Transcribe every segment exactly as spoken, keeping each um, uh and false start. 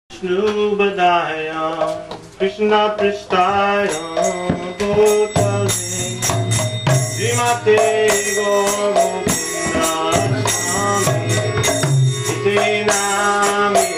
Vishnu Badaya, Krishna Pristaya, Bhutale, Srimate Govinda Swami, Iti Namine.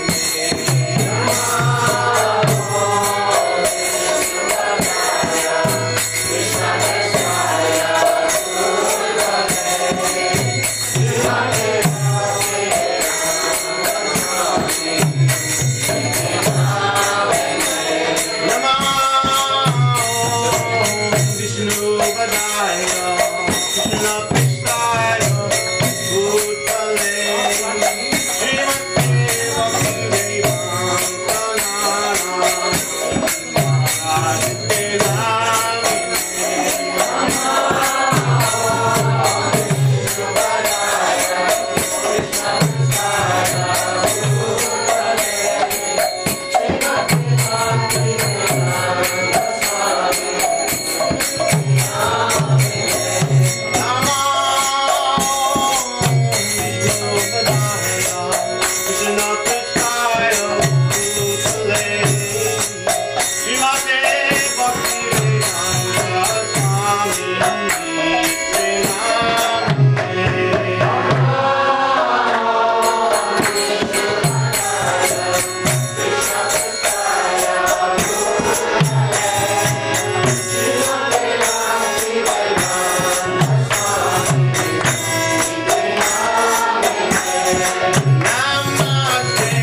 Namaste.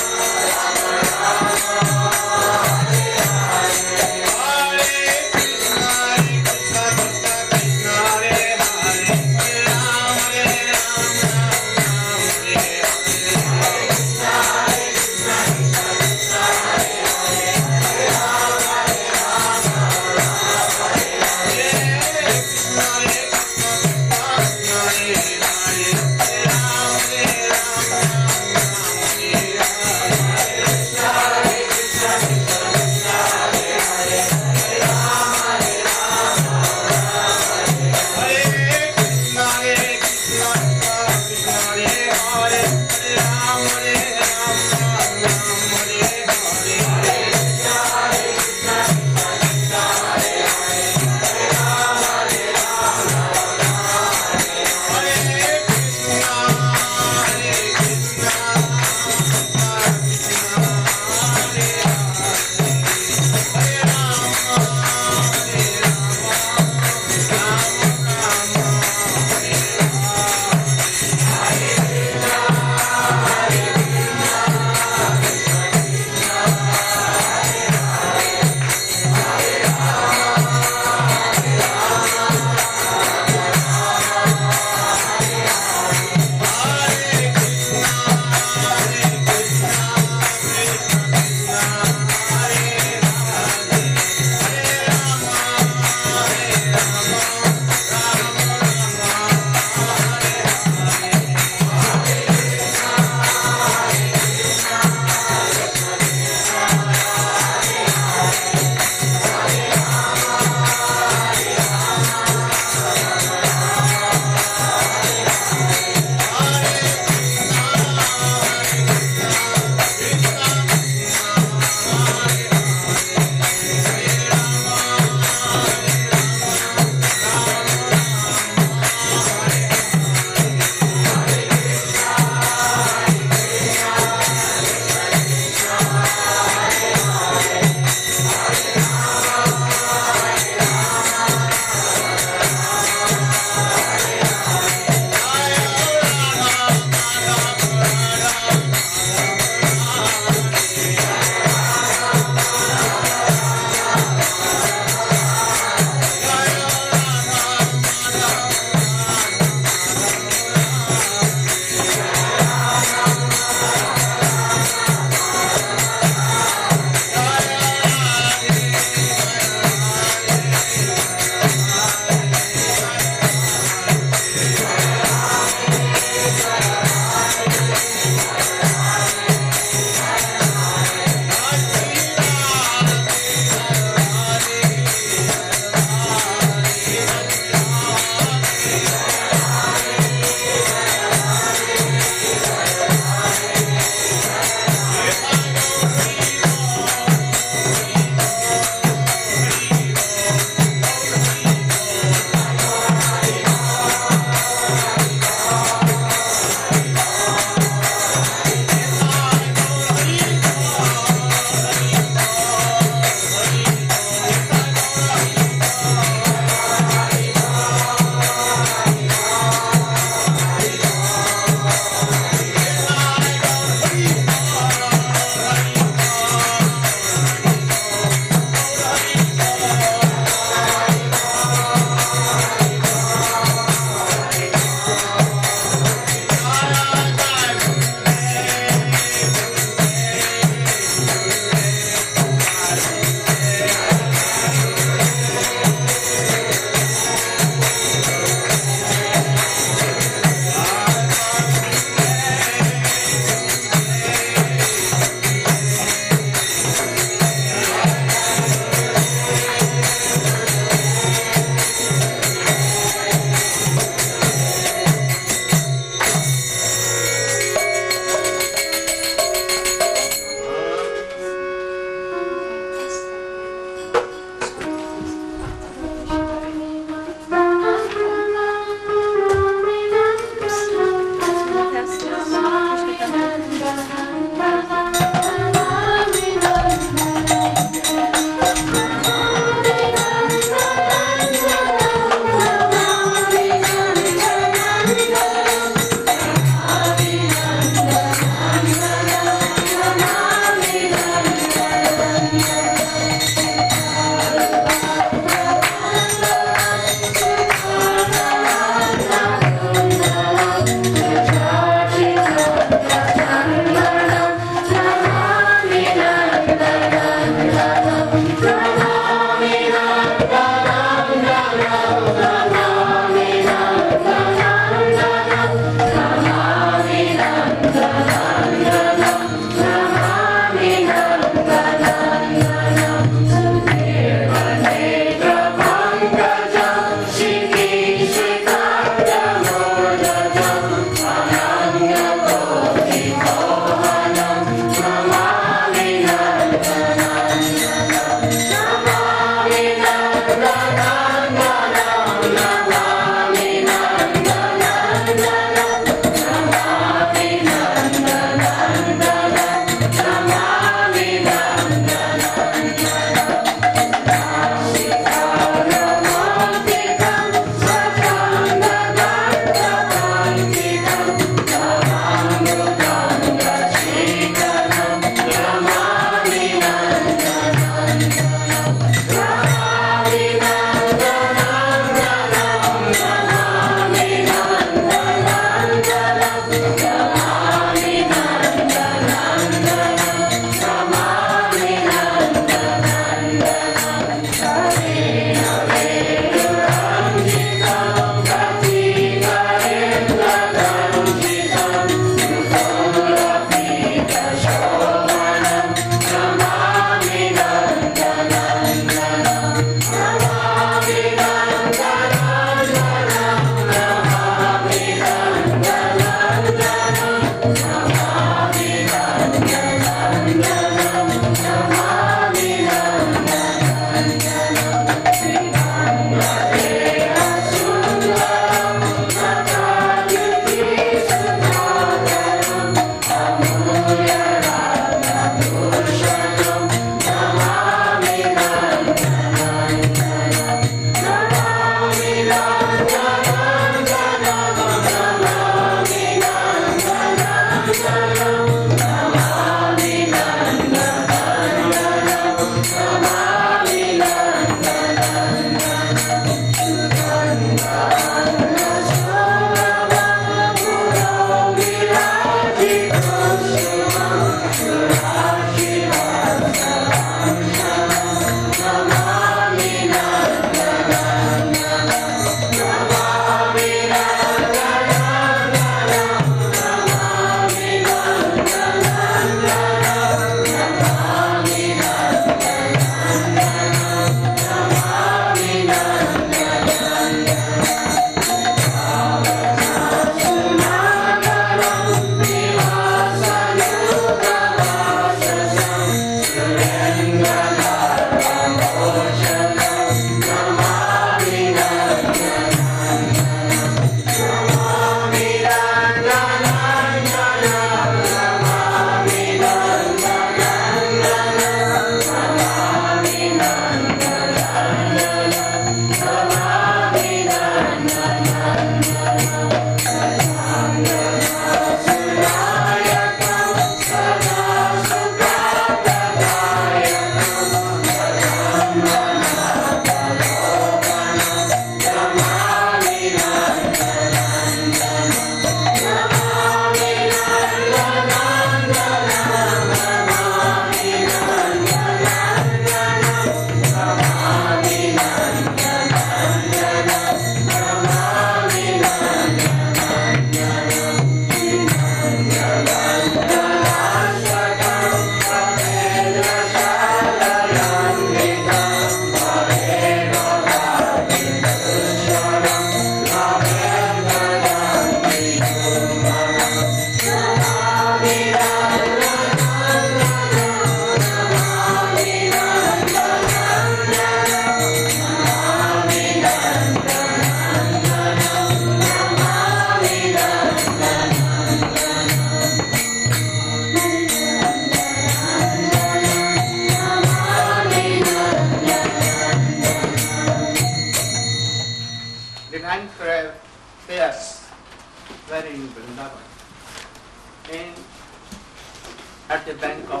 at the bank of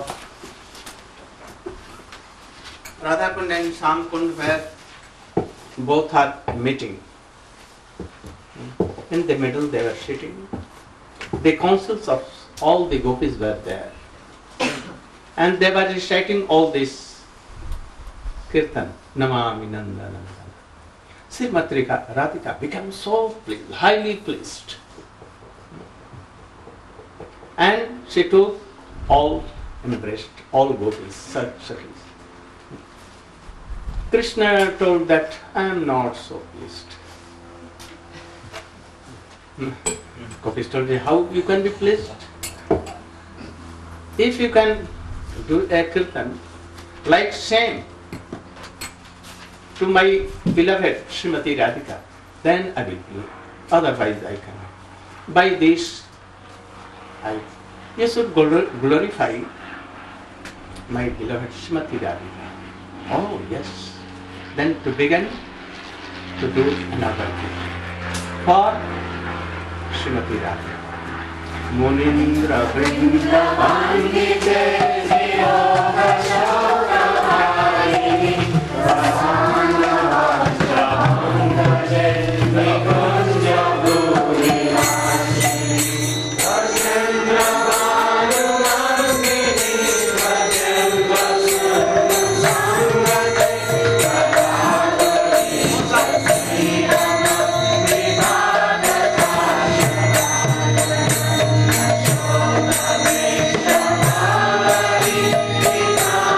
Radha Kund and Sham Kund, where both are meeting. In the middle they were sitting. The councils of all the gopis were there. And they were reciting all this kirtan, Namami Nandana. Srimati Radhika became so pleased, highly pleased. And she took all, embraced all gopis, certainly. Krishna told that I am not so pleased. Gopis told me, how you can be pleased? If you can do a kirtan like same to my beloved Srimati Radhika, then I will do. Otherwise I cannot. By this, I you should glorify my beloved Srimati Radhika. Oh yes. Then to begin to do another thing for Srimati Radhika. Munindra Vrindavani Deviyo Vashodavayini Vasana Vajrahanga Jai Kunja Bhuri Vashini Vasendra Vanu Margini Vajem Vasana Sangate Vadavani Satsirana Vivadata Shadana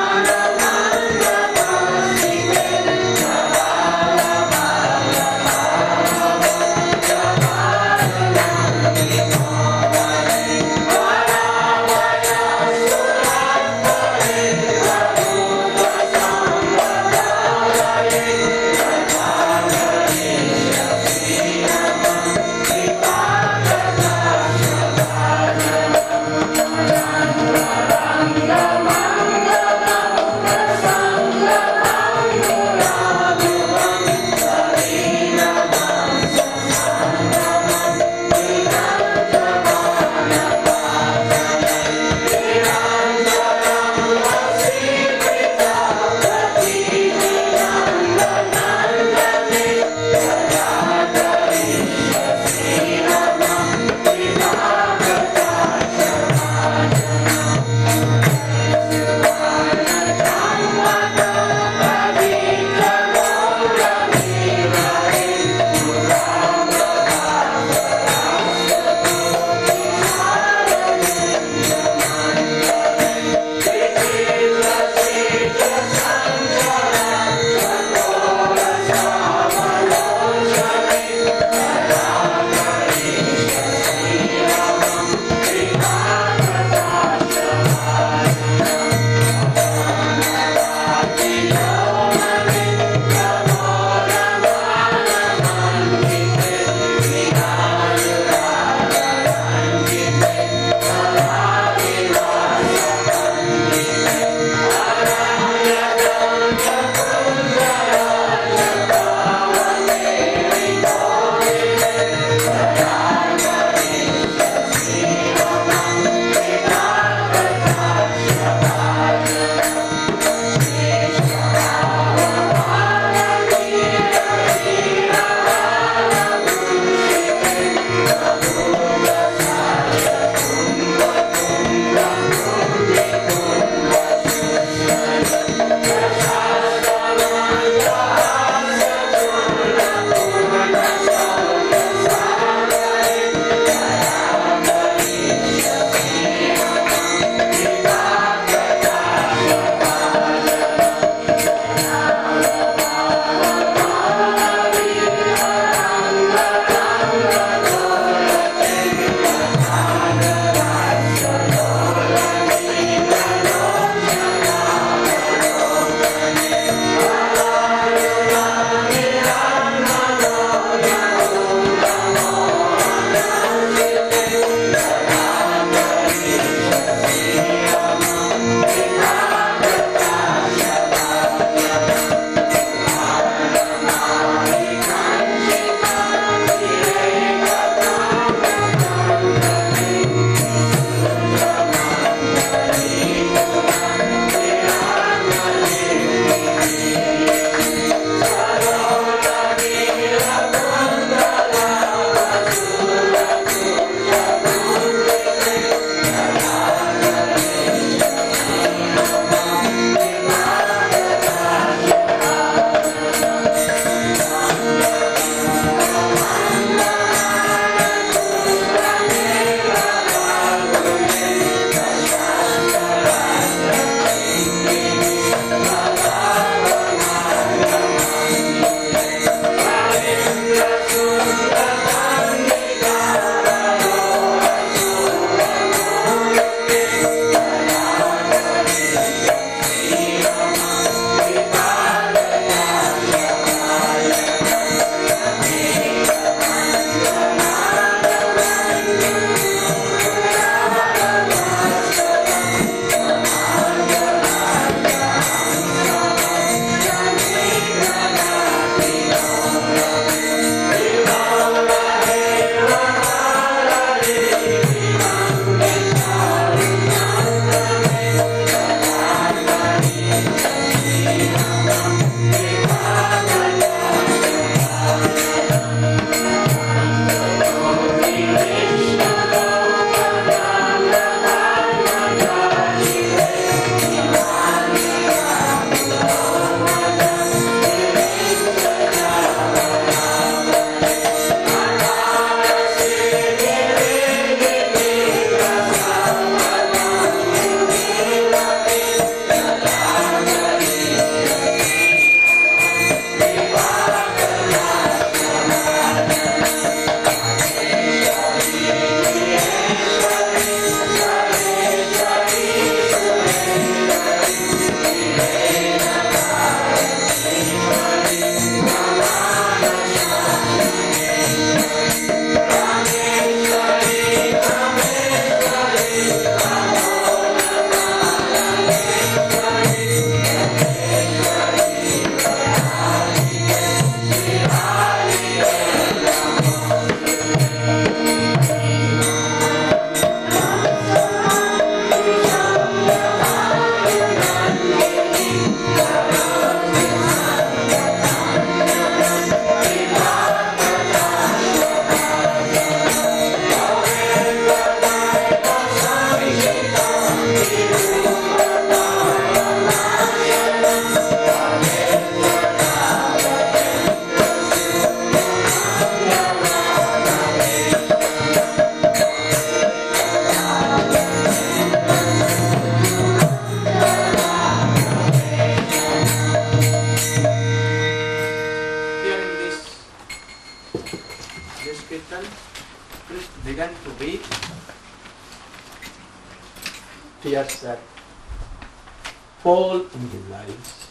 that fall in his life.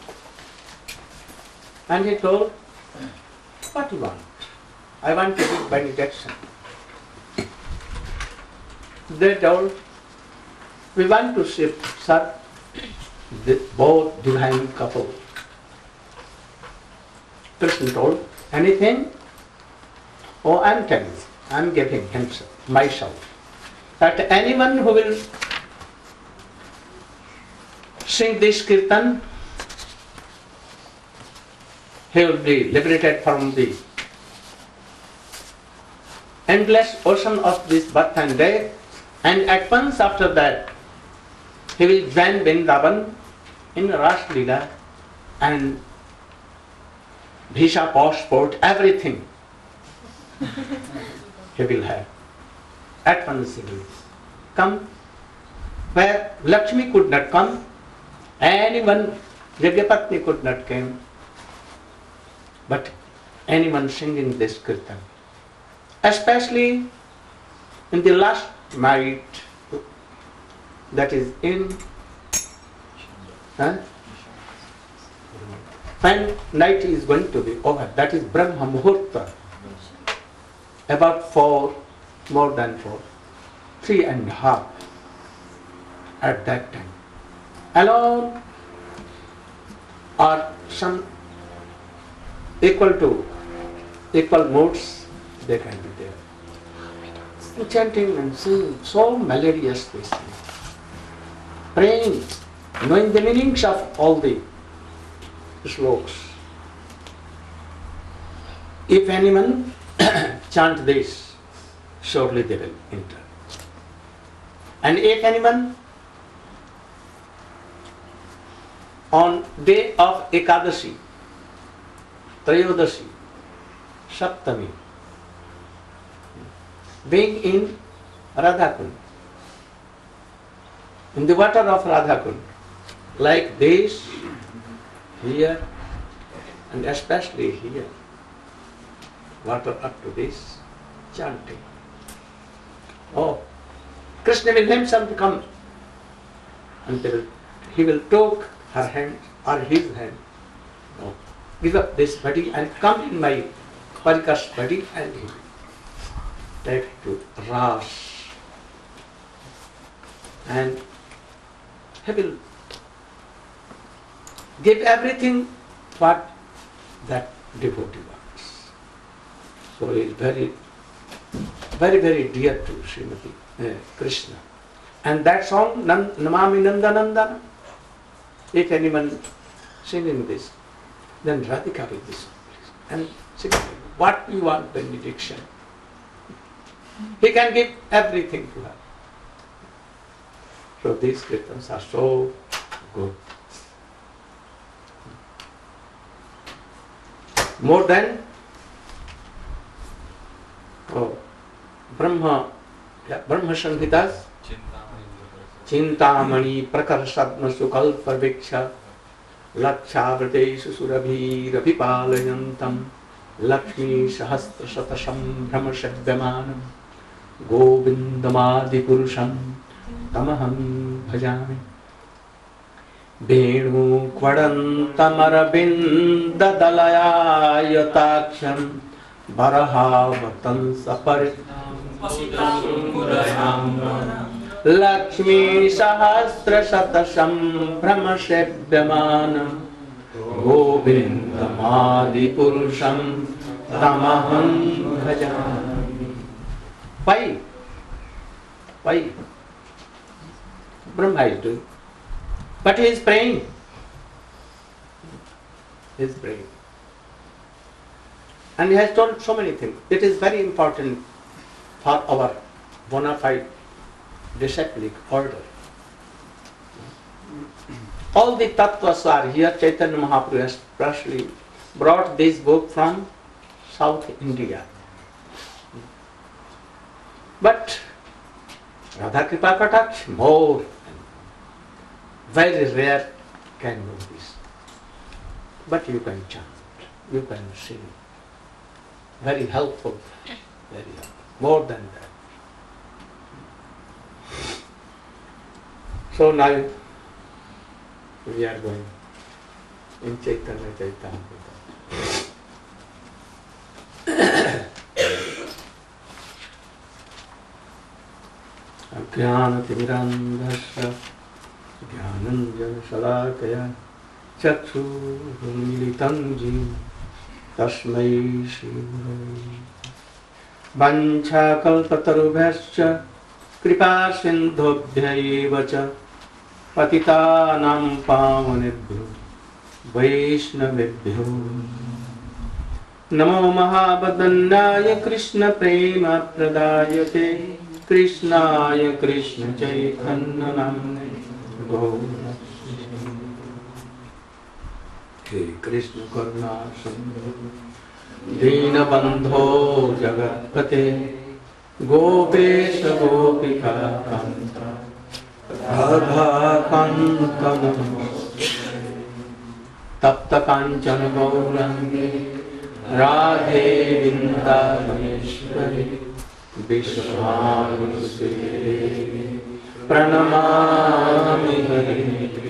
And he told, what do you want? I want to give benediction. They told, we want to serve the both divine couple. Krishna told, anything? Oh, I'm telling you, I'm giving himself, myself. That anyone who will sing this kirtan, he will be liberated from the endless ocean of this birth and death, and at once after that, he will join Vrindavan in Ras Leela and visa, passport, everything he will have. At once he will come where Lakshmi could not come, anyone, Yagyapatni could not come, but anyone singing this kirtan. Especially in the last night, that is in huh? when night is going to be over, that is Brahma Muhurta, about four, more than four, three and a half at that time. Alone or some equal to equal modes, they can be there. And chanting and singing so melodious this thing. Praying, knowing the meanings of all the slokas. If anyone chant this, surely they will enter. And if anyone on day of Ekadashi, Trayodasi, Saptami, being in Radhakund, in the water of Radhakund, like this, here, and especially here, water up to this, chanting. Oh, Krishna will himself come, and will, he will take her hand or his hand. Oh, give up this body and come in my Parikar's body, and he will take to Ras. And he will give everything what that devotee wants. So he is very, very, very dear to Srimati uh, Krishna. And that song, Namami Nandanandana, if anyone singing this, then Radhika will be sung. And sing, what you want benediction? He can give everything to her. So these kirtans are so good. More than oh, Brahma, yeah, Brahma Samhitas, Chintamani Prakarsadma Sukalpa Viksha Lakshavrateshu Surabhi Rabhipalayantam Lakshmi Sahastra Satasham Brahma Shabdamanam Govindamadi Purusham Tamaham Bhajami Venu Kvadantamarabinda Dalayayatacham Bharahavatam Saparit Lakshmi Sahasra Satasham Brahma Shabdamanam Govindamadi Purusham Tamaham Bhajami. Why? Why? Brahma is doing. But he is praying. He is praying. And he has told so many things. It is very important for our bona fide disciplic order. All the tattvas are here. Chaitanya Mahaprabhu has especially brought this book from South India. But Radha Kripa Kataksh, more, very rare can know this. But you can chant, you can sing. Very helpful, very helpful. More than that. So now we are going in Chaitanya Charitamrita. Ajnanatimirandhasya Jnananjanashalakaya Chakshurumilitam jina Tasmai Shri Gurave Vanchakalpatarubhyascha Kripa sindhobhya cha Patitanam pavanebhyo Vaishnavebhyo Namo Mahabadanyaya Krishna Prema Pradayate Krishnaya Krishna Chaitanya Namne Gaura He Krishna Karuna Sindhu Dinabandho Jagatpate Gopesha Gopika Kanta Radha Kanta Namaste Tapta Kanchana Gaurangi Radhe Vrindavaneshwari Vishwanusri Pranamami Hari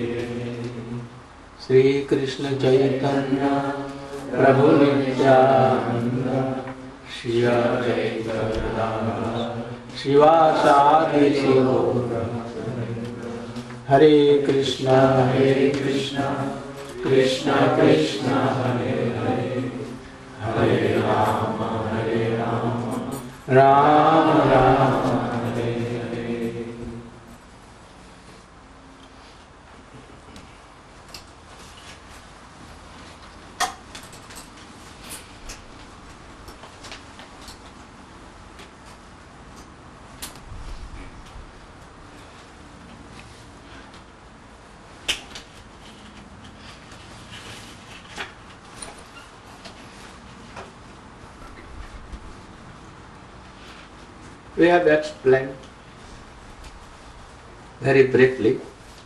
Sri Krishna Chaitanya Prabhu Nityananda Shri Advaita Shivasadi Siva Hare Krishna Hare Krishna Krishna Krishna Hare Hare Hare Rama Hare Rama Rama Rama Hare Hare. We have explained very briefly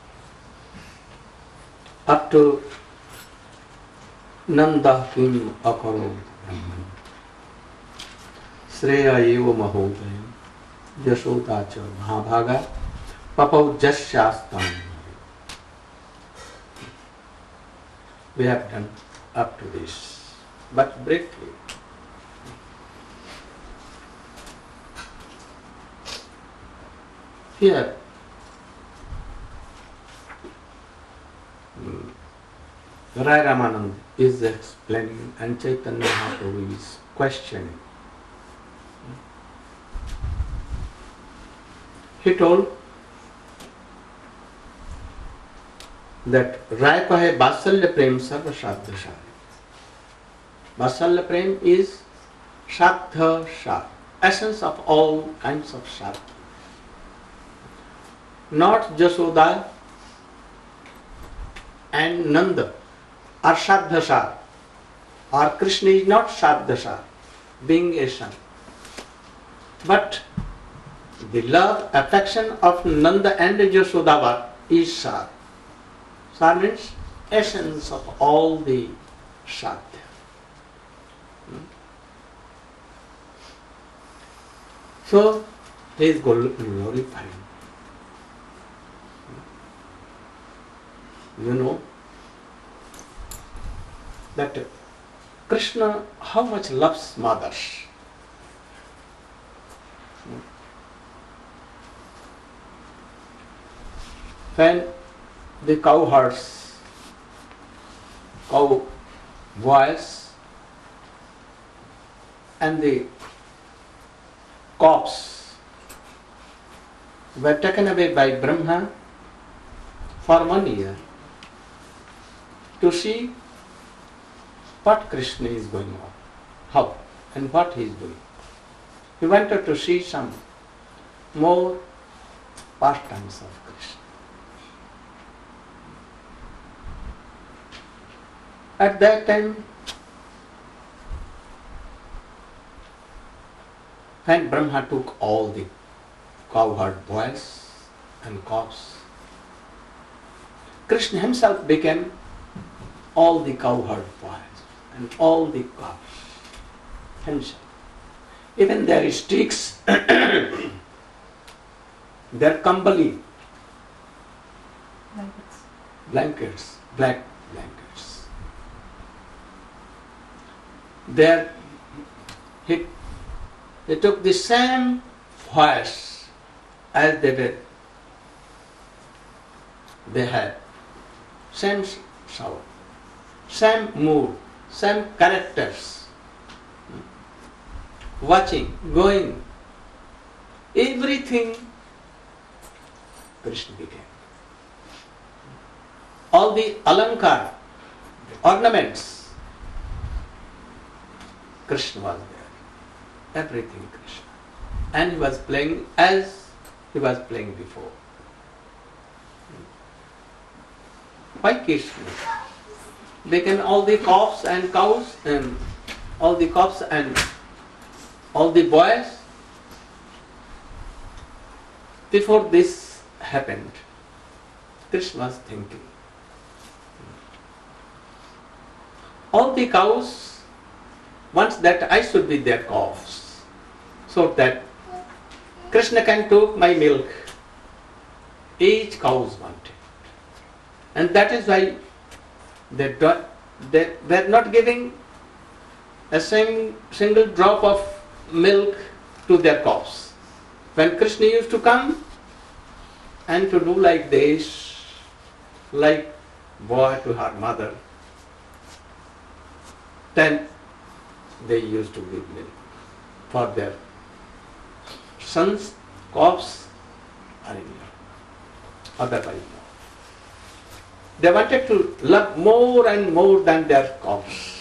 up to Nanda Kim Akaro Brahman Sreya Eva Mahodaya Yashoda Cha Mahabhaga Papau Jasyastam. We have done up to this, but briefly. Here, Rai Ramanand is explaining and Chaitanya Mahaprabhu is questioning. He told that Rai kahe Vasalya Prem Sarva Shraddha Shar. Vasalya Prem is Shraddha Shar, essence of all kinds of Shraddha. Not Jashoda and Nanda are Shraddha, or Krishna is not Shraddha, being a son. But the love, affection of Nanda and Jashoda is Shar. Shar means essence of all the Shraddha. So he is glorifying. You know that Krishna how much loves mothers. When the cowherds, cow boys and the calves were taken away by Brahma for one year, to see what Krishna is going on, how and what he is doing. He wanted to see some more pastimes of Krishna. At that time, when Brahma took all the cowherd boys and calves, Krishna himself became all the cowherd boys and all the calves himself. Even their sticks, their kambali, blankets, black blankets. There he, he took the same voice as they were, they had, same sound, same mood, same characters, watching, going, everything Krishna became. All the alankar, ornaments, Krishna was there. Everything Krishna. And he was playing as he was playing before. Why Krishna? Became all the calves and cows and all the calves and all the boys. Before this happened, Krishna was thinking. All the cows wants that I should be their calves, so that Krishna can take my milk. Each cows wanted, and that is why they do, they were not giving a sing, single drop of milk to their calves. When Krishna used to come and to do like this, like boy to her mother, then they used to give milk for their sons, calves, are in love. Otherwise, no. They wanted to love more and more than their calves.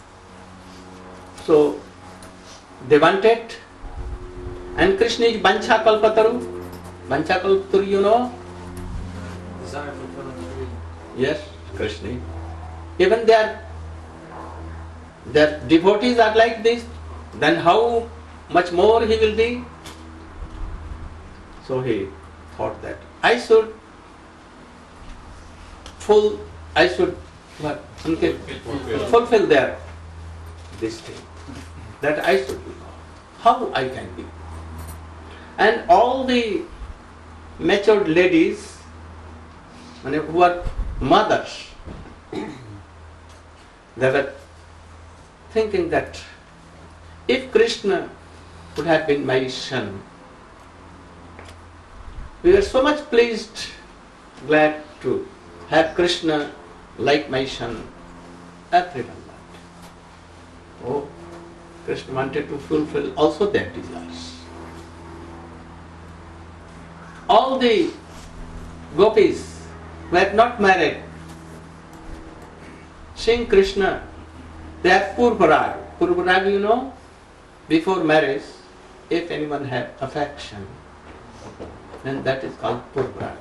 So they wanted, and Krishna is Bancha Kalpataru. Bancha Kalpataru, you know? Desire for tree. Yes, Krishna. Even their their devotees are like this, then how much more he will be? So he thought that I should full, I should what? Okay, fulfill their this thing. That I should be. How I can be? And all the matured ladies, who are mothers, they were thinking that if Krishna would have been my son, we were so much pleased, glad to have Krishna like my son. Everyone wanted. Oh, Krishna wanted to fulfill also their desires. All the gopis were not married. Seeing Krishna, they are purvarag. Purvarag, you know, before marriage, if anyone had affection, then that is called purvarag.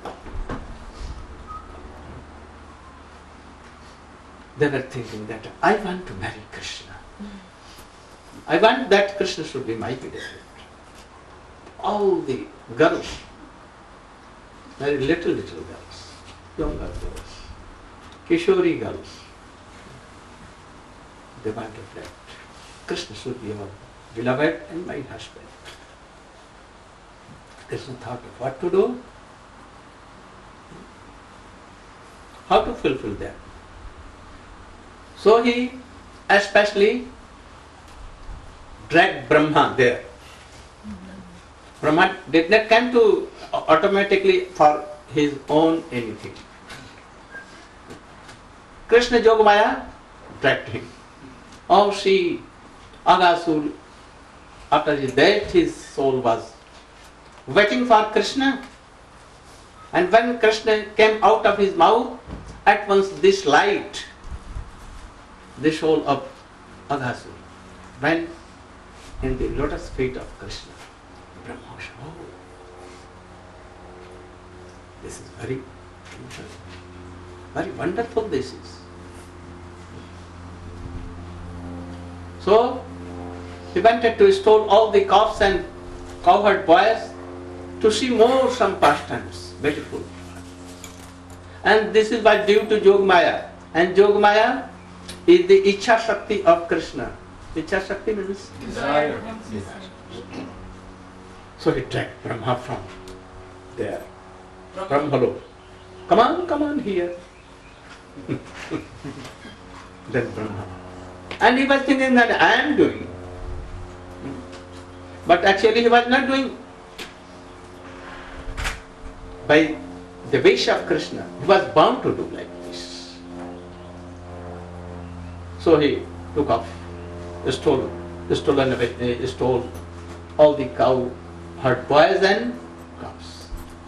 They were thinking that I want to marry Krishna. I want that Krishna should be my widow. All the girls, very little, little girls, younger girls, Kishori girls, they wanted that Krishna should be our beloved and my husband. Krishna thought of what to do, how to fulfill that. So he especially dragged Brahma there. Brahma did not come to automatically for his own anything. Krishna Yogamaya dragged him. Oh, see, Aghasur, after his death, his soul was waiting for Krishna. And when Krishna came out of his mouth, at once this light, the soul of Aghasur, went in the lotus feet of Krishna. Brahma said, oh, this is very, very wonderful this is. So, he wanted to stole all the calves and cowherd boys to see more some pastimes, beautiful. And this is by due to Yogamaya. And Yogamaya is the Ichha Shakti of Krishna. Ichha Shakti means Desire. So he dragged Brahma from there. Brahma, come on, come on here. Then Brahma. And he was thinking that I am doing. But actually he was not doing. By the wish of Krishna, he was bound to do like this. So he took off, stole, stolen away, stole all the cow herd boys and cows.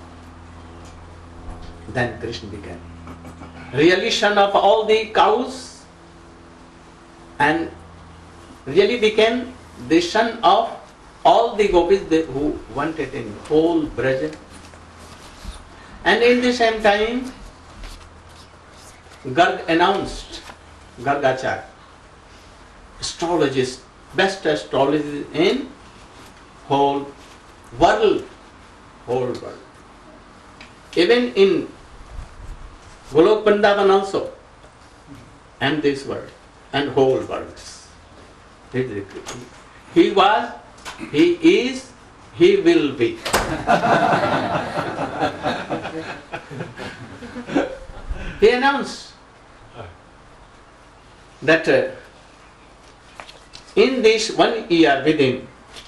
Then Krishna became really son of all the cows and really became the son of all the gopis who wanted in whole Braja. And in the same time, Garg announced, Gargacharya, astrologist, best astrologist in whole world, whole world. Even in Golok Vrindavan also, and this world, and whole worlds. He was, he is, he will be. He announced that uh, in this one year within,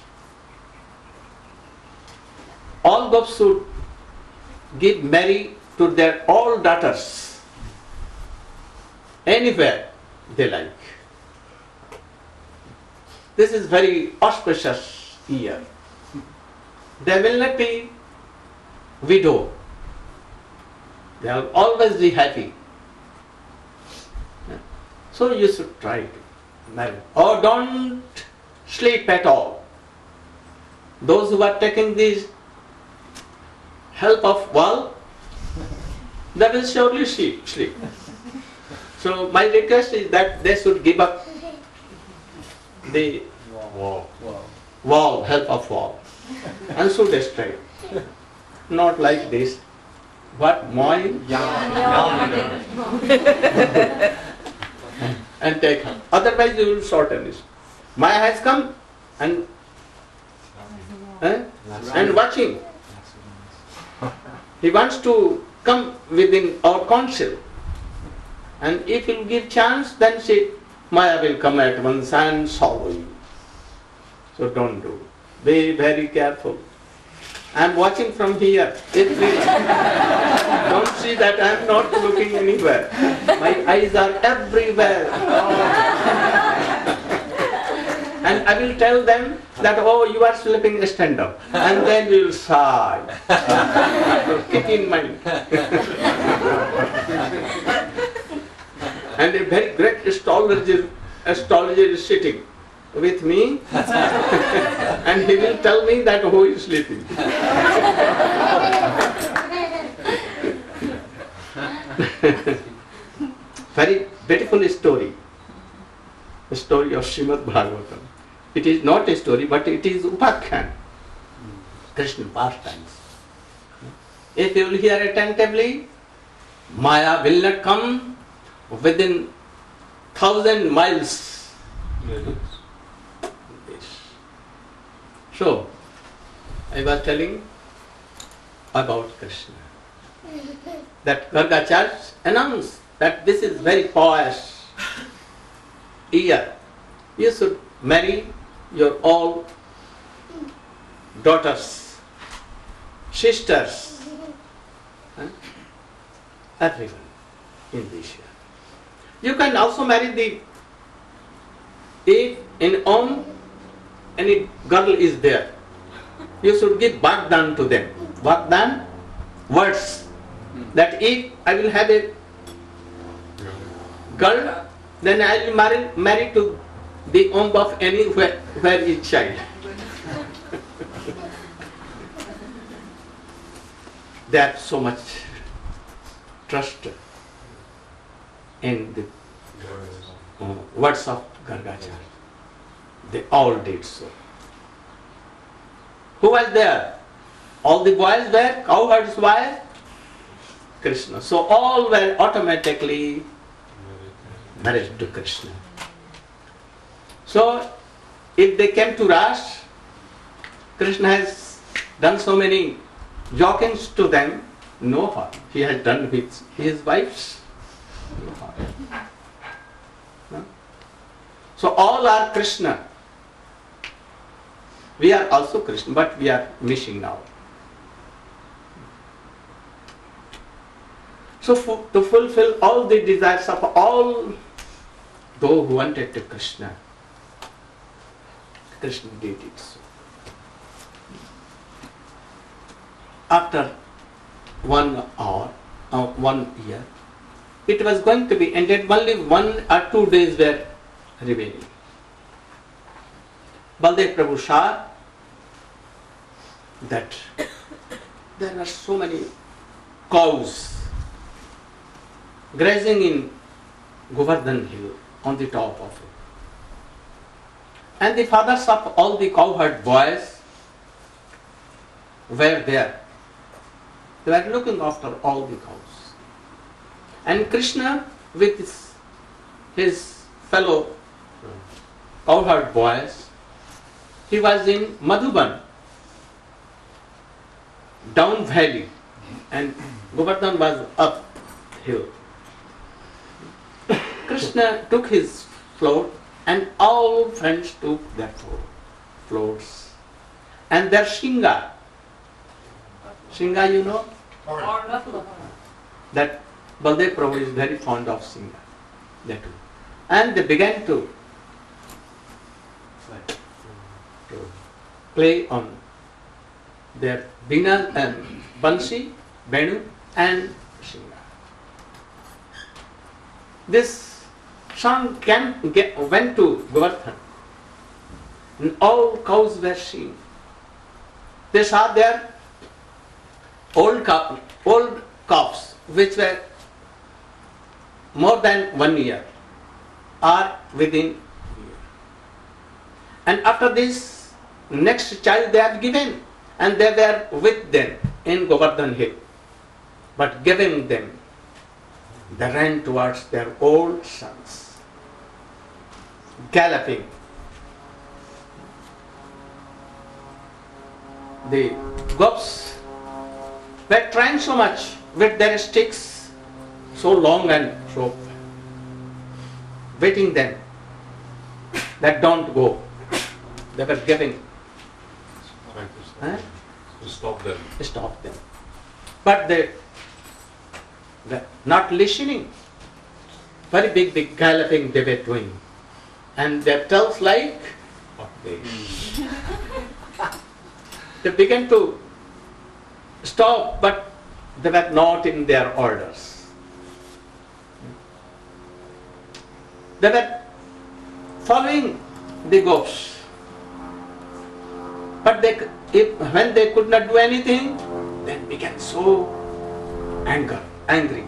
all gopis should give marry to their all daughters anywhere they like. This is very auspicious year. They will not be widow. They will always be happy. So you should try to marry. Or don't sleep at all. Those who are taking this help of wall, they will surely sleep. sleep. So my request is that they should give up the Wow. wall, help of wall, and should stay. Not like this. What? Moi? And take her. Otherwise you will shorten this. Maya has come and eh, and watching. He wants to come within our council. And if you give chance, then she, Maya will come at once and swallow you. So don't do. Be very careful. I am watching from here. If we don't see that I am not looking anywhere. My eyes are everywhere. And I will tell them that, oh, you are sleeping, stand up. And then we will sigh. So keep in mind. And a very great astrologer, astrologer is sitting with me and he will tell me that who is sleeping. Very beautiful story. The story of Srimad Bhagavatam. It is not a story, but it is Upakhyan, Krishna pastimes. If you will hear attentively, Maya will not come within thousand miles. So, I was telling about Krishna. That Gargacharya announced that this is very pious year. You should marry your all daughters, sisters, huh? everyone in this year. You can also marry the, if in home any girl is there, you should give Vagdan to them. Vagdan, words. That if I will have a girl, then I will marry, marry to the home of any where, where is child. They have so much trust in the uh, words of Gargacharya. They all did so. Who was there? All the boys were cowherds' wives? Krishna. So all were automatically married to Krishna. So if they came to Ras, Krishna has done so many jokings to them. No, he has done with his wives. No? So all are Krishna. We are also Krishna, but we are missing now. So fu- to fulfill all the desires of all those who wanted to Krishna, Krishna did it so. After one hour, uh, one year, it was going to be ended. Only one or two days were remaining. Baldev Prabhu saw that there were so many cows grazing in Govardhan hill on the top of it. And the fathers of all the cowherd boys were there. They were looking after all the cows. And Krishna with his, his fellow cowherd boys, he was in Madhuban, down valley, and Govardhan was up hill. Krishna took his float and all friends took their floats. And their Shinga, Shinga you know? That Baldev Prabhu is very fond of Shinga. That too. And they began to, to play on their Bina and Bansi, Venu and Shinga. This song came, get, went to Govardhan, and all cows were seen. They saw their old cow, old calves, which were more than one year, or within year. And after this, next child they are given, and they were with them in Govardhan hill. But giving them, they ran towards their old sons, galloping. The gops were trying so much with their sticks, so long and so waiting them that don't go. They were giving. Trying to stop, Huh? to stop them. Stop them. But they were not listening. Very big, big galloping they were doing. And their tails like hot days. They began to stop, but they were not in their orders. They were following the goats. But they, if, when they could not do anything, they began so anger, angry.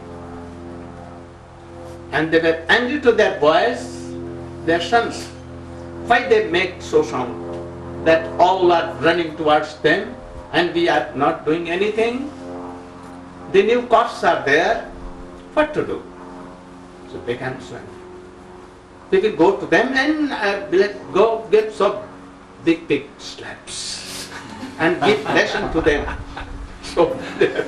And they were angry to their boys, their sons. Why they make so sound? That all are running towards them and we are not doing anything. The new cops are there. What to do? So they can swim. We will go to them and uh, let go give some big big slaps and give lesson to them. So,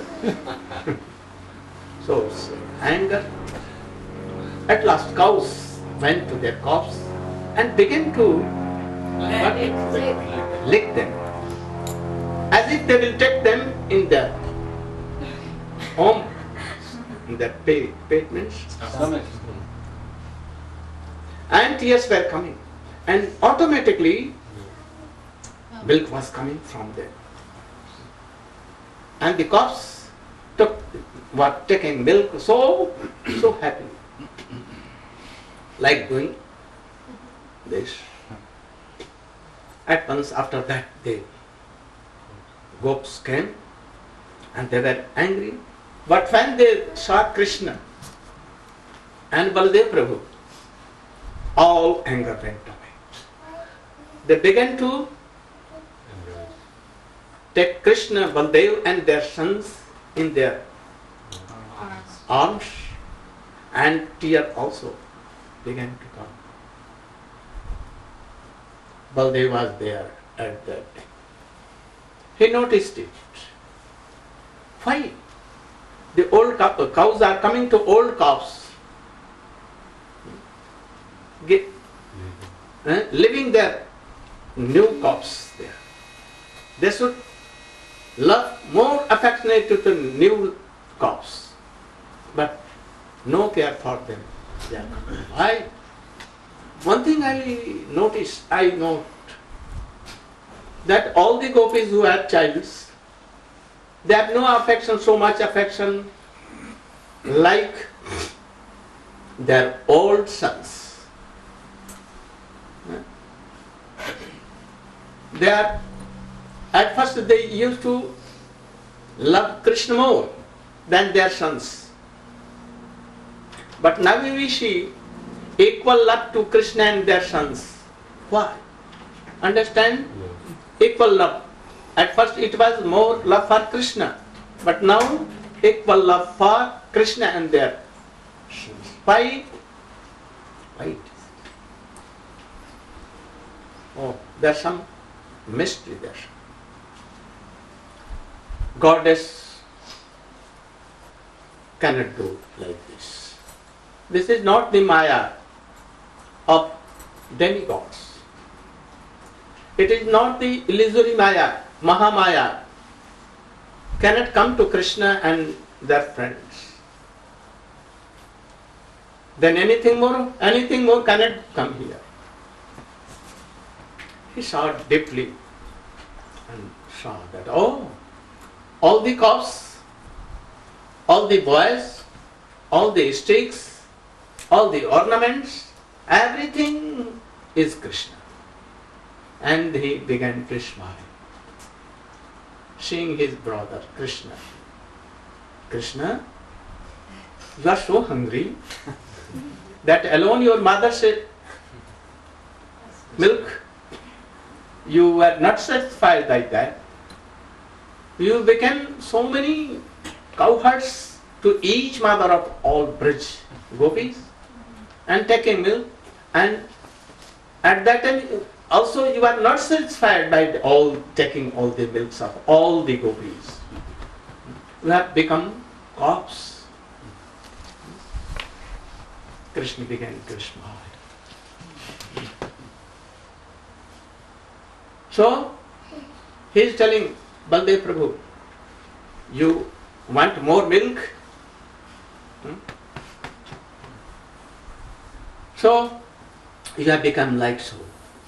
so, so anger. At last cows went to their cops and began to what? lick them, as if they will take them in their home, in their pay, pavements. And tears were coming, and automatically milk was coming from them. And the cops took, were taking milk so, so happy, like doing this. At once after that, the gops came and they were angry. But when they saw Krishna and Baldev Prabhu, all anger went away. They began to take Krishna, Baldev and their sons in their arms, and tears also began to come. Baldev was there at that time. He noticed it. Why? The old cow- cows are coming to old calves get, eh, living their new corpse there. They should love more affectionate to the new corpse, but no care for them. Yeah. I, one thing I noticed, I note that all the gopis who have childs, they have no affection, so much affection like their old sons. They are, at first they used to love Krishna more than their sons. But now we see equal love to Krishna and their sons. Why? Understand? Equal love. At first it was more love for Krishna, but now equal love for Krishna and their sons. Why? Why it is? Oh, there's some mystery there. Goddess cannot do like this. This is not the Maya of demigods. It is not the illusory Maya, Mahamaya. Cannot come to Krishna and their friends. Then anything more, anything more cannot come here. He saw deeply and saw that, oh, all the corpses, all the boys, all the sticks, all the ornaments, everything is Krishna. And he began to smile, seeing his brother Krishna. Krishna, you are so hungry that alone your mother said milk, you were not satisfied like that. You became so many cowherds to each mother of all Brij gopis and taking milk, and at that time also you are not satisfied by the all taking all the milks of all the gopis. You have become corpse. Krishna began to smile. So he is telling Baldev Prabhu, you want more milk? Hmm? So you have become like so.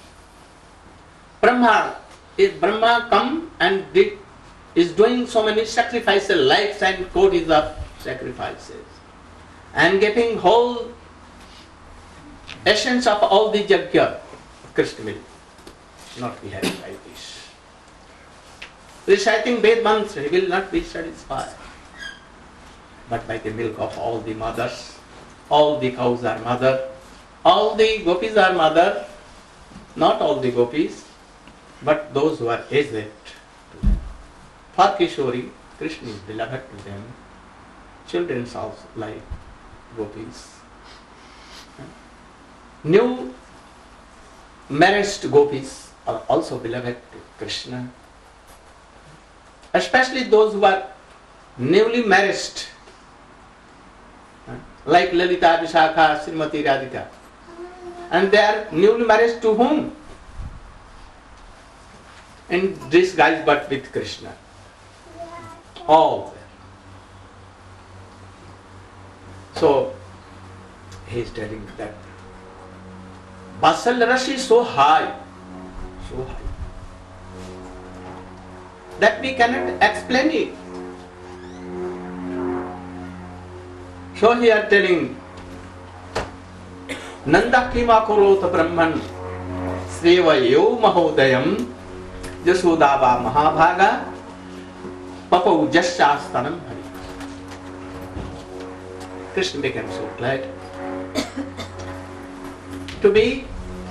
Brahma, is Brahma come and did, is doing so many sacrifices, lives and codes of sacrifices, and getting whole essence of all the yajna. Krishna will not be happy like this. Reciting Ved mantra, he will not be satisfied. But by the milk of all the mothers, all the cows are mother, all the gopis are mother, not all the gopis, but those who are aged. For Kishori, Krishna is beloved to them. Children also like gopis. New married gopis are also beloved to Krishna. Especially those who are newly married, like Lalita, Vishakha, Srimati Radhika. And they are newly married to whom? In disguise but with Krishna. All there. So he is telling that Vasal Rash is so high, so high, that we cannot explain it. So he is telling Nanda Kima Korota Brahman Srevayo Mahodayam Jasodava Mahabhaga Papo Jashastanam Hari. Krishna became so glad to be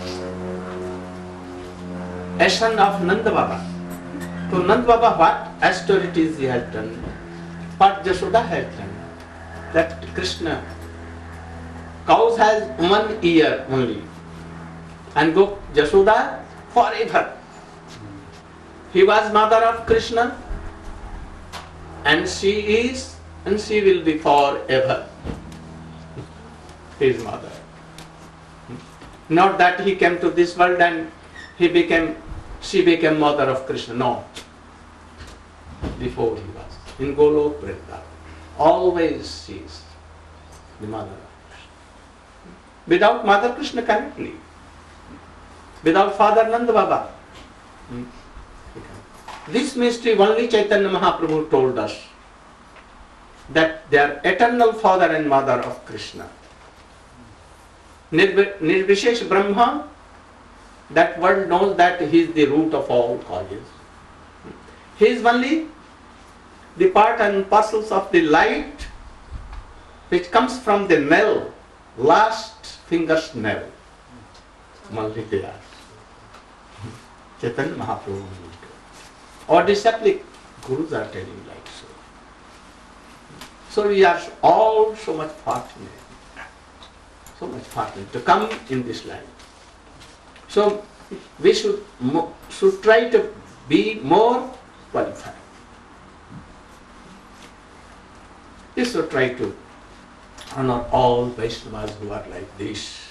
a son of Nanda Baba. To Nanda Baba, what austerities he has done, what Jashoda has done. That Krishna, cows has one ear only, and go Jashoda forever. He was mother of Krishna, and she is, and she will be forever his mother. Not that he came to this world and he became, she became mother of Krishna. No. Before he was in Golok Vrindavan. Always she is the mother of Krishna. Without Mother Krishna cannot live. Without Father Nanda Baba. Hmm? This mystery only Chaitanya Mahaprabhu told us, that they are eternal father and mother of Krishna. Nirv- Nirvishesh Brahma, that world knows that he is the root of all causes. He is only the part and parcels of the light which comes from the nail, last finger's nail. Only they are. Chaitanya Mahaprabhu. Or disciplic gurus are telling like so. So we are all so much fortunate. So much fortunate to come in this life. So we should mo- should try to be more qualified. We should try to honor all Vaishnavas who are like this.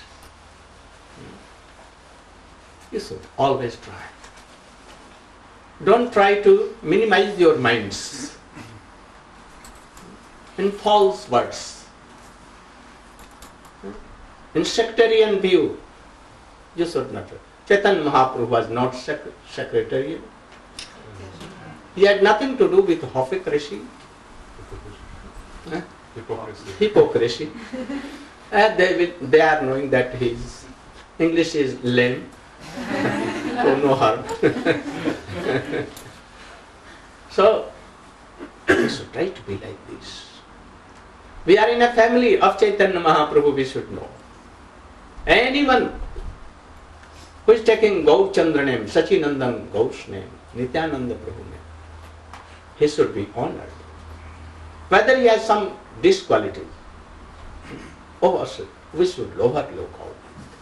You should always try. Don't try to minimize your minds in false words. In sectarian view, you should not. Chaitanya Mahaprabhu was not sec- sectarian. He had nothing to do with hypocrisy. Huh? Hypocrisy. Hypocrisy. And they, will, they are knowing that his English is lame, so no harm. So, we should try to be like this. We are in a family of Chaitanya Mahaprabhu, we should know. Anyone who is taking Gaur Chandra name, Sachinandan Gaur's name, Nityananda Prabhu name, he should be honored. Whether he has some disquality, oh, we should lower look out.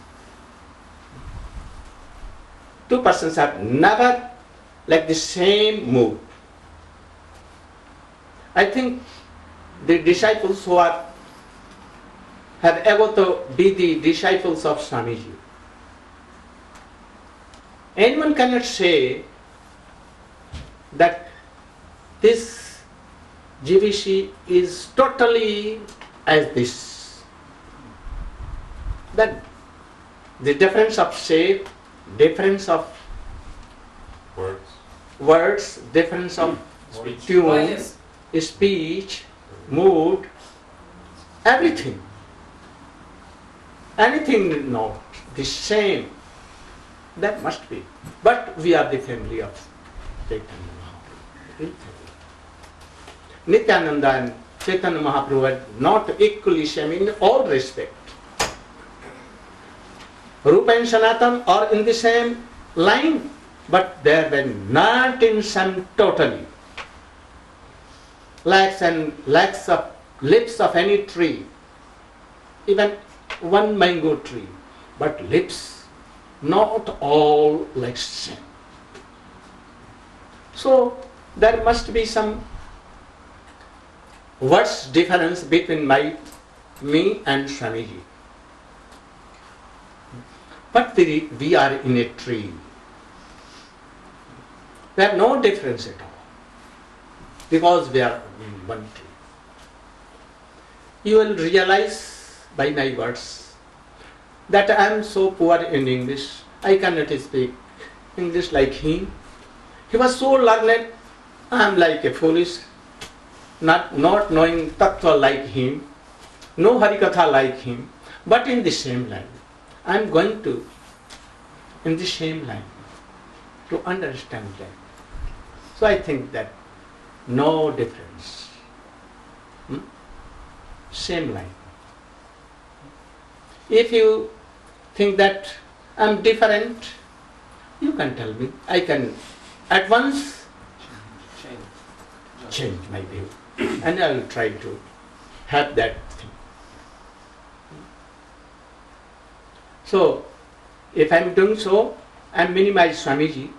Two persons have never like the same mood. I think the disciples who are have ever to be the disciples of Swamiji. Anyone cannot say that this G V C is totally as this. That the difference of shape, difference of Words. words, difference of Speech. tune, speech, mood, everything. Anything not the same. That must be. But we are the family of Chaitanya Mahaprabhu. Nityananda and Chaitanya Mahaprabhu are not equally same in all respect. Rupa and Sanatan are in the same line, but they were not in some totally. Lakhs and lakhs of lips of any tree, even one mango tree, but lips not all like same. So there must be some words difference between my me and Swamiji. But the, we are in a tree. There are no difference at all. Because we are in one tree. You will realize by my words that I am so poor in English. I cannot speak English like him. He was so learned. I am like a foolish, not, not knowing tattva like him, no harikatha like him, but in the same line. I am going to, in the same line, to understand that. So I think that no difference. Hmm? Same line. If you think that I am different, you can tell me. I can at once Change. change my view. And I will try to have that thing. So, if I am doing so, I am minimize Swamiji.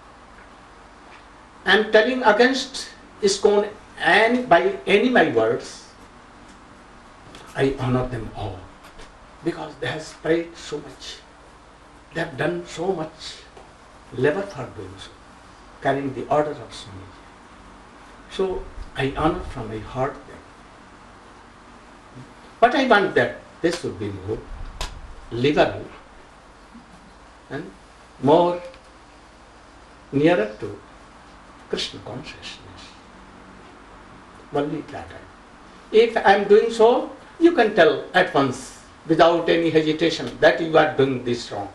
I am telling against ISKCON and by any my words, I honor them all because they have spread so much They have done so much labor for doing so, carrying the order of Swamiji. So I honor from my heart them. But I want that this should be more liberal and more nearer to Krishna consciousness. Only that. If I am doing so, you can tell at once, without any hesitation, that you are doing this wrong.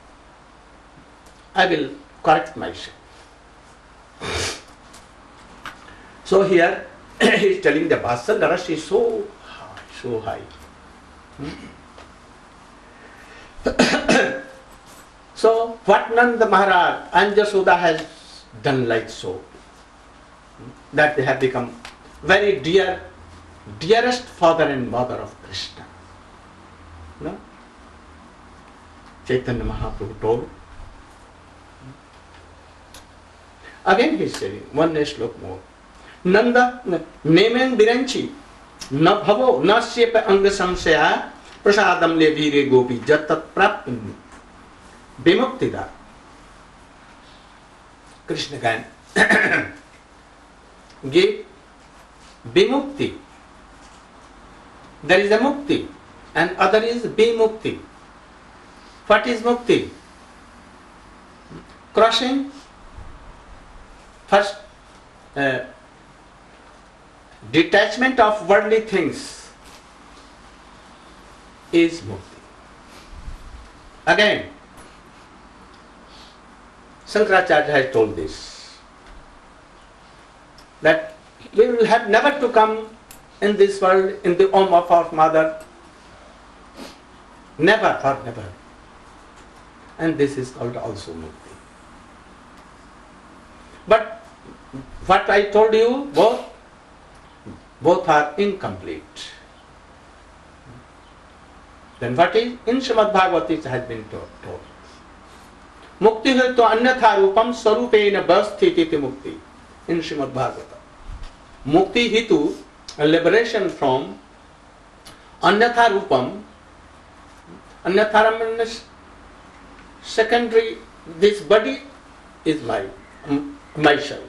I will correct myself. So here he is telling the Vatsalya Rasa is so high, so high. Hmm? So what Nanda Maharaj and Yashoda has done like so, that they have become very dear, dearest father and mother of Krishna. No? Chaitanya Mahaprabhu told. Again he is saying, one slok more. Nanda nemen viranchi na bhavo na syepa anga samsaya prasadam le vire gopi jatat prapti vimuktida. Krishna can give vimukti. There is a mukti and other is vimukti. What is mukti? Crossing first uh, detachment of worldly things is mukti. Again, Shankaracharya has told this, that we will have never to come in this world in the womb of our mother. Never, for never. And this is called also mukti. But what I told you, both, both are incomplete. Then what is? In Srimad Bhagavata it has been told. Mukti hai to anyatha rupam sarupena vasthiti mukti. In Srimad Bhagavata. Mukti hitu, a liberation from anyatha rupam. Anyatha means secondary, this body is my, myself.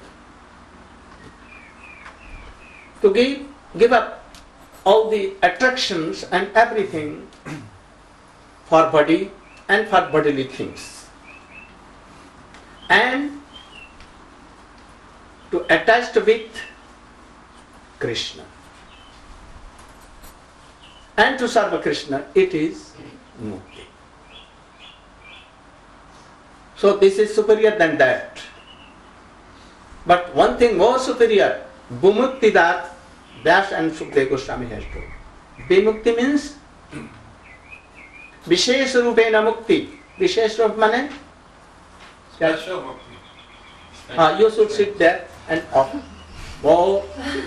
To give, give up all the attractions and everything for body and for bodily things. And to attach with Krishna. And to serve Krishna, it is mukti. So this is superior than that. But one thing more superior, Bhumukti that Vyasa and Sukadeva Goswami has told. Vimukti means Vishesh Rupena Mukti. Vishesh Rup means Special mukti. uh, you should sit there and off. Oh,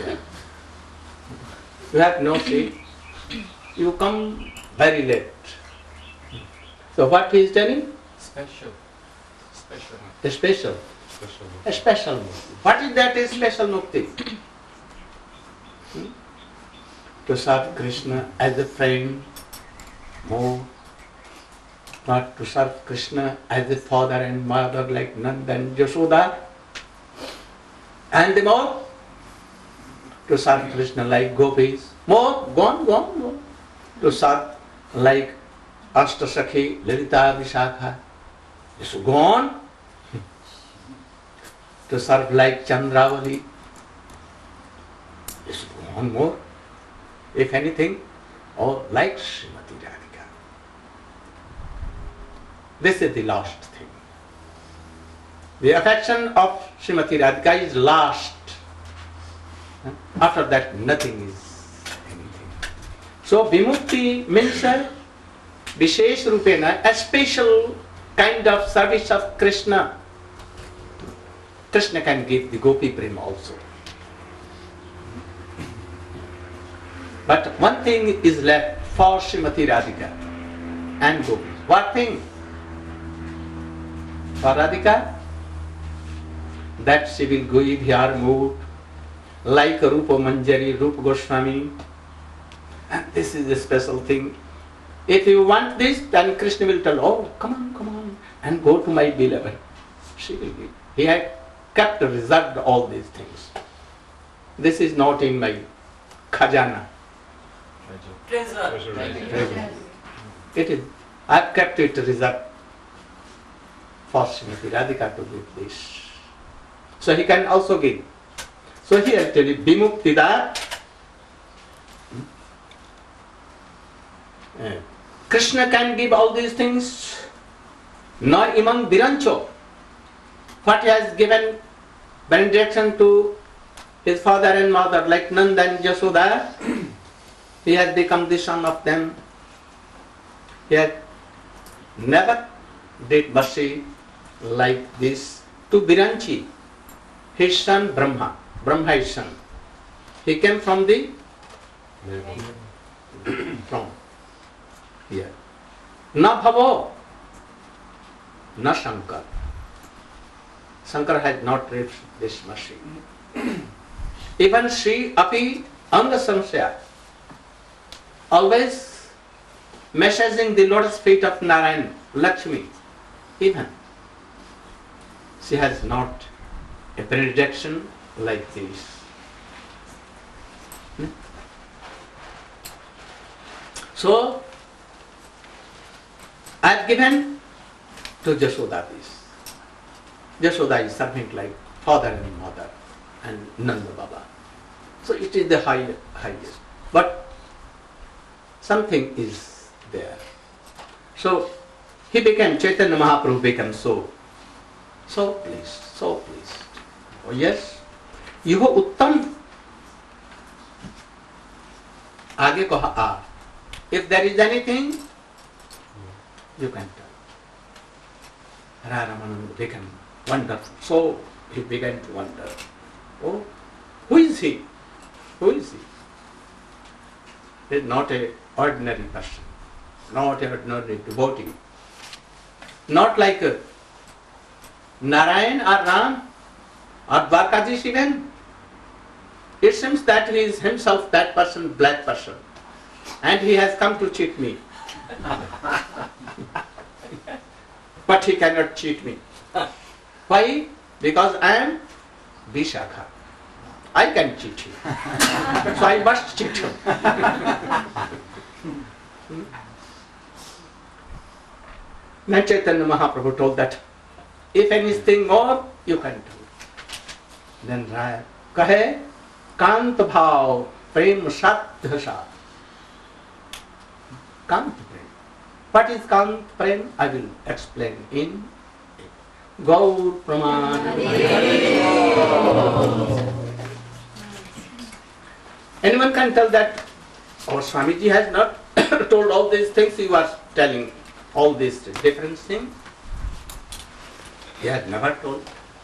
you have no seat. You come very late. So what he is telling? Special. Special. The special. Special. A special mukti. What is that is special mukti? Hmm? To serve Krishna as a friend, more. Not to serve Krishna as a father and mother like Nanda and Yashoda. And the more. To serve Krishna like gopis. More, go on, go on, go on. To serve like Ashtasakhi, Lalita, Vishakha. Yes, go on. To serve like Chandravali. Yes, go on more. If anything, or like Srimati Radhika. This is the last thing. The affection of Srimati Radhika is last. After that, nothing is anything. So, Vimukti means a Vishesh Rupena, a special kind of service of Krishna. Krishna can give the Gopi Prema also. But one thing is left for Srimati Radhika and Gopis. What thing? For Radhika, that she will give her mood like Rupa Manjari, Rupa Goswami. And this is a special thing. If you want this, then Krishna will tell, oh, come on, come on. and go to my beloved. She will give. He had kept reserved all these things. This is not in my khajana. Treasure. Treasure. It is. I have kept it reserved for Srimati Radhika to give this. So he can also give. So here tell you, Vimuktida. Uh, Krishna can give all these things. Nor imam Virancho. What he has given benediction to his father and mother, like Nanda and Yashoda, he has become the son of them. He had never did mercy like this to Viranchi, his son Brahma, Brahma his son. He came from the from here. Na Bhavo, na Shankar. Shankar had not reached this mercy. Even Sri Api Anga Samsaya, always messaging the lotus feet of Narayan, Lakshmi, even she has not a benediction like this. Hmm? So, I have given to Jashoda this. Jashoda is something like father and mother and Nanda Baba. So it is the high, highest. But something is there. So he became, Chaitanya Mahaprabhu became so, so pleased, so pleased. Oh yes, you go uttam. Aage kaha a. If there is anything, you can tell. Raramananda became wonderful. So he began to wonder. Oh, who is he? Who is he? He is not an ordinary person, not an ordinary devotee. Not like uh, Narayan or Ram or Dwarkaji Shivan. It seems that he is himself that person, black person, and he has come to cheat me. But he cannot cheat me. Why? Because I am Vishakha. I can cheat him. So I must cheat him. Then Chaitanya Mahaprabhu told that if anything more, you can do. Then Raya kahe kant bhav prem sadhasa. Kant prem. What is kant prem? I will explain in Gaur Praman. Anyone can tell that our Swamiji has not told all these things, he was telling all these different things. He had never told.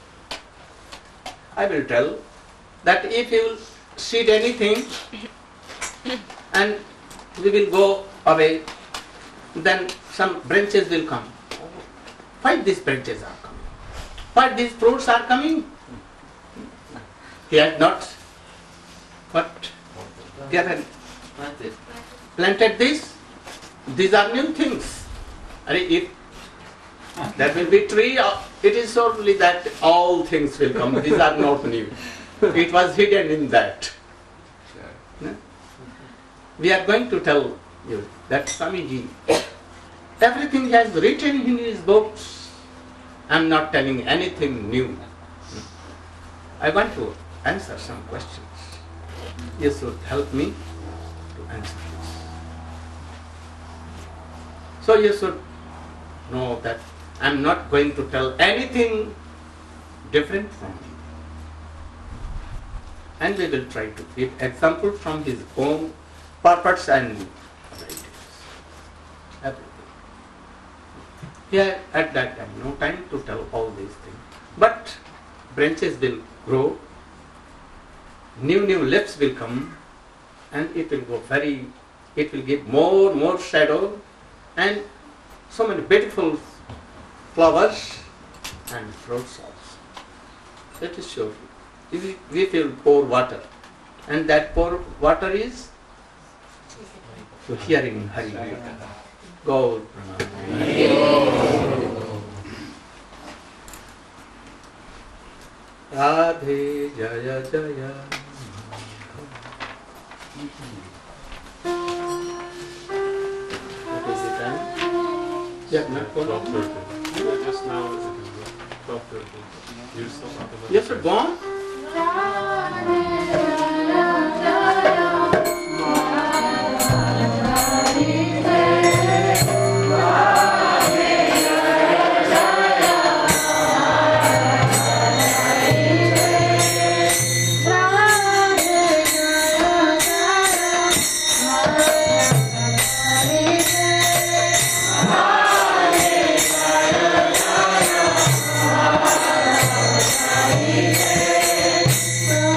I will tell that if you seed anything and we will go away, then some branches will come. Why these branches are coming? Why these fruits are coming? He had not what? Given, planted this. These are new things. If there will be tree, it is certainly that all things will come. These are not new. It was hidden in that. We are going to tell you that Swamiji, everything he has written in his books. I am not telling anything new. I want to answer some questions. You should help me to answer this. So you should know that I am not going to tell anything different from him. And we will try to give examples from his own purpose and writings. Everything. He had at that time no time to tell all these things. But branches will grow, new new leaves will come, and it will go very, it will give more more shadow and so many beautiful flowers and fruits also. That is sure. We, we will pour water, and that pour water is to hearing Hari. Gaur Pranam. Jaya. What is the time? Yeah, not twelve for thirty. Yeah, just now it is twelve thirty. You're still not the Yes, sir, gone? Hare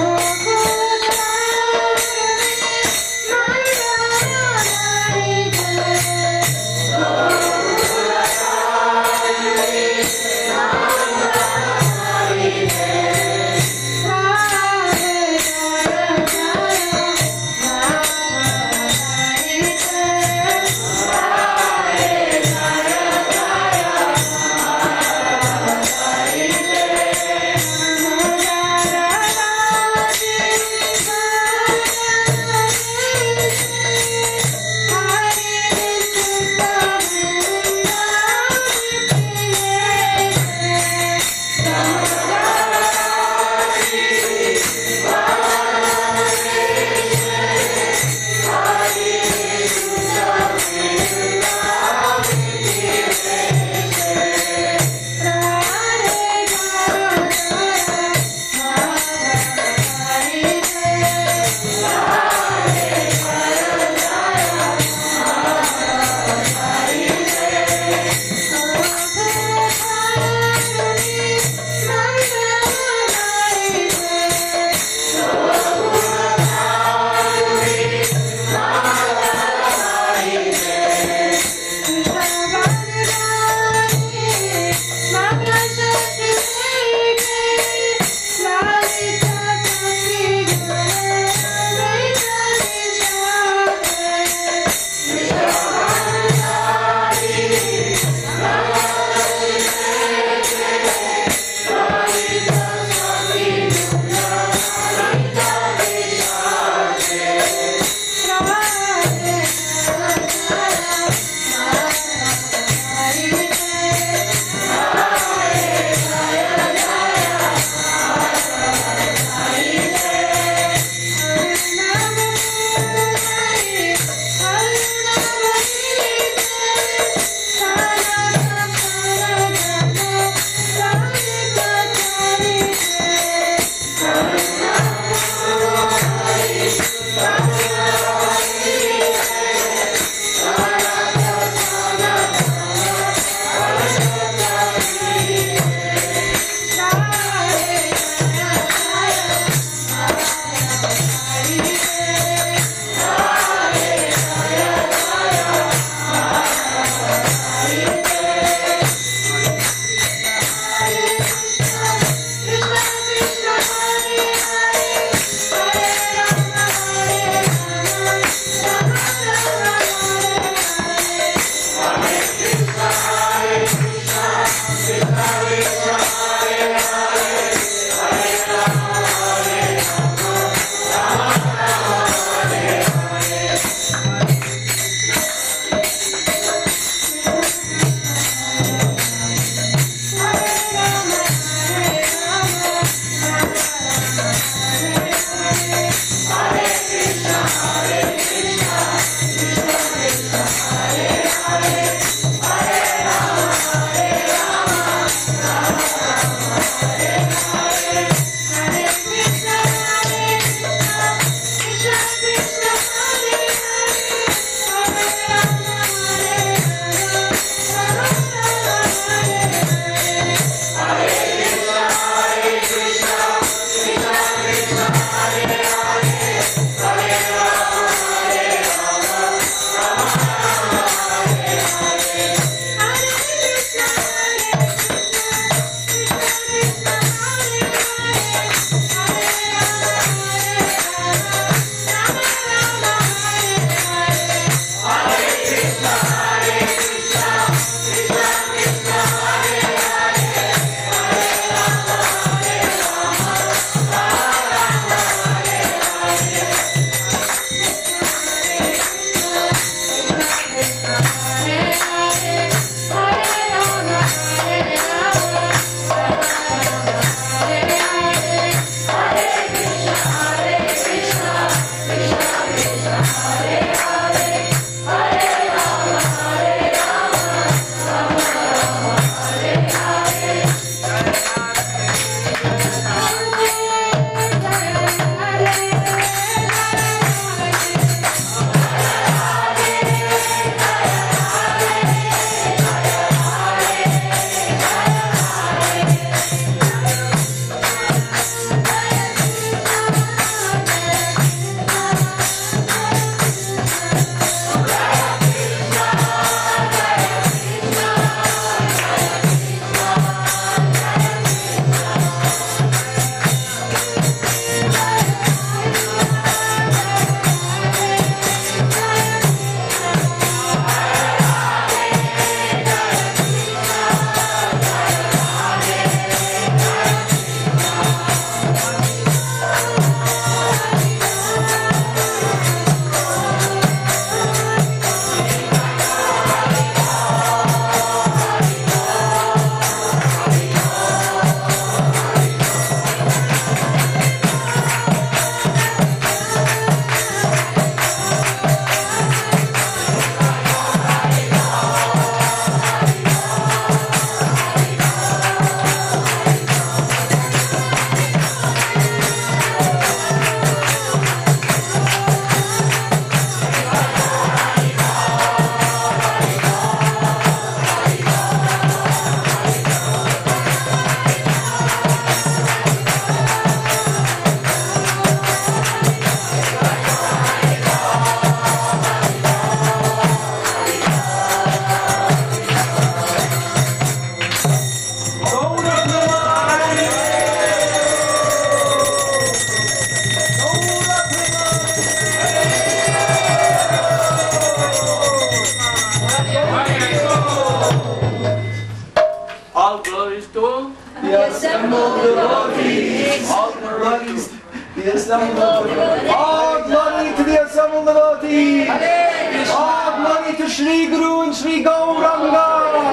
All glories to The assembled devotees. All glories. The assembled devotees. All glory to the assembled devotees. All glory to Shri Guru and Shri Gauranga.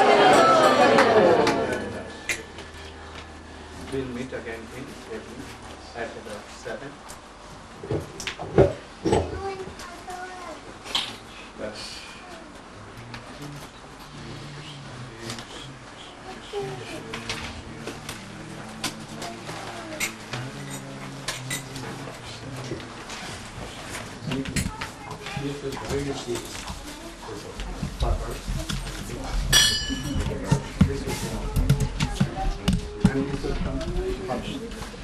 We'll meet again in evening at about seven. And this will come first.